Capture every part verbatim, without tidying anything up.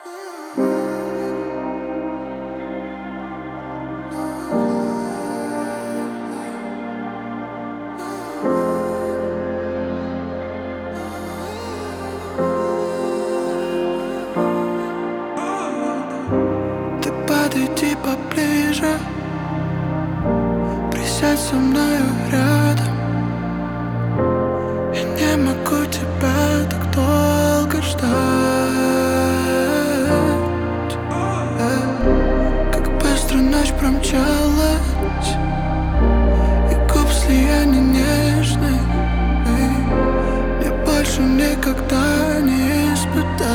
Ты подойди поближе, присядь со мною рядом. Я не могу тебя так долго ждать. Как быстро ночь промчалась, и губ слияния нежных мне больше никогда не испытать.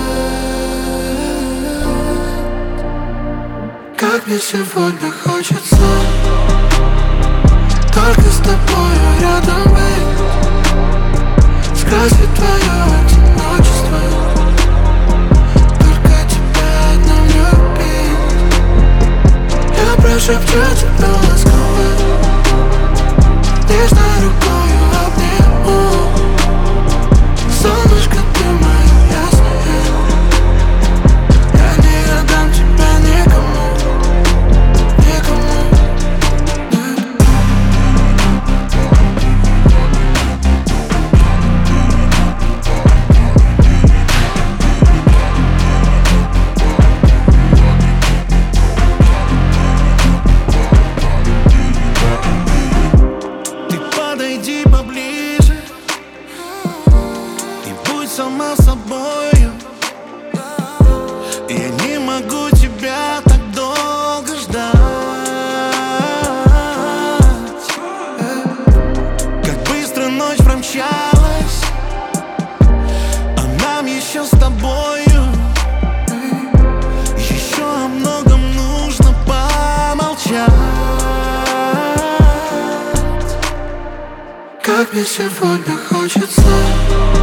Как мне сегодня хочется только с тобою рядом быть, скрасить твое одиночество, только тебя одну любить. Я прошепчу тебя ласково, нежной рукою обниму. Солнышко, ты моя ясная, я не отдам тебя никому, никому, нет. Ты подойди поближе и будь сама собою. Я не могу тебя так долго ждать. Как быстро ночь промчалась, а нам еще с тобою еще о многом нужно помолчать. Как мне сегодня хочется